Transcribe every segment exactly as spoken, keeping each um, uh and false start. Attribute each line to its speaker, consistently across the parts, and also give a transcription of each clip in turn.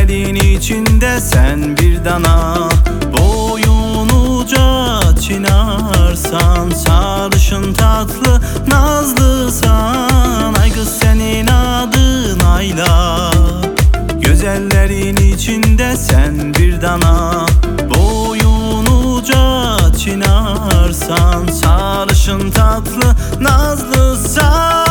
Speaker 1: Gözlerin içinde sen bir dana, boyunuca çınarsan, sarışın tatlı nazlısan. Ay kız senin adın Ayla. Güzellerin içinde sen bir dana, boyunuca çınarsan, sarışın tatlı nazlısan.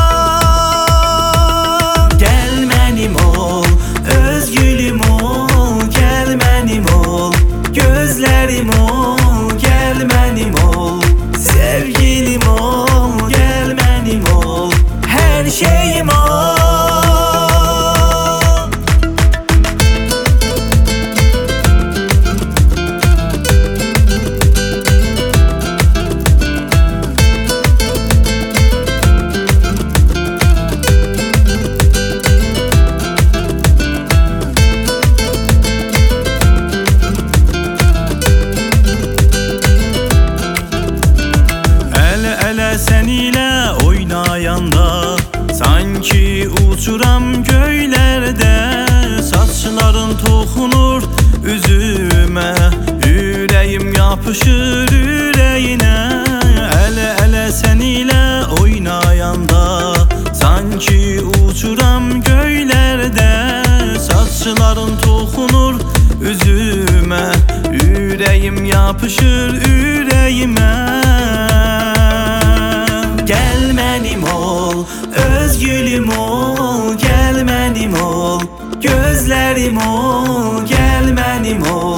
Speaker 1: Gel benim ol, özgülüm ol, gel benim ol, gözlerim ol, gel benim ol, sevgilim ol, gel benim ol, her şeyim ol. Sen ile oynayanda sanki uçuram göylerde, saçların toxunur üzüme, yüreğim yapışır yüreğine. Ele ele sen ile oynayanda sanki uçuram göylerde, saçların toxunur üzüme, yüreğim yapışır yüreğime. Gel benim ol, özgülüm ol, gel benim ol, gözlerim ol, gel benim ol,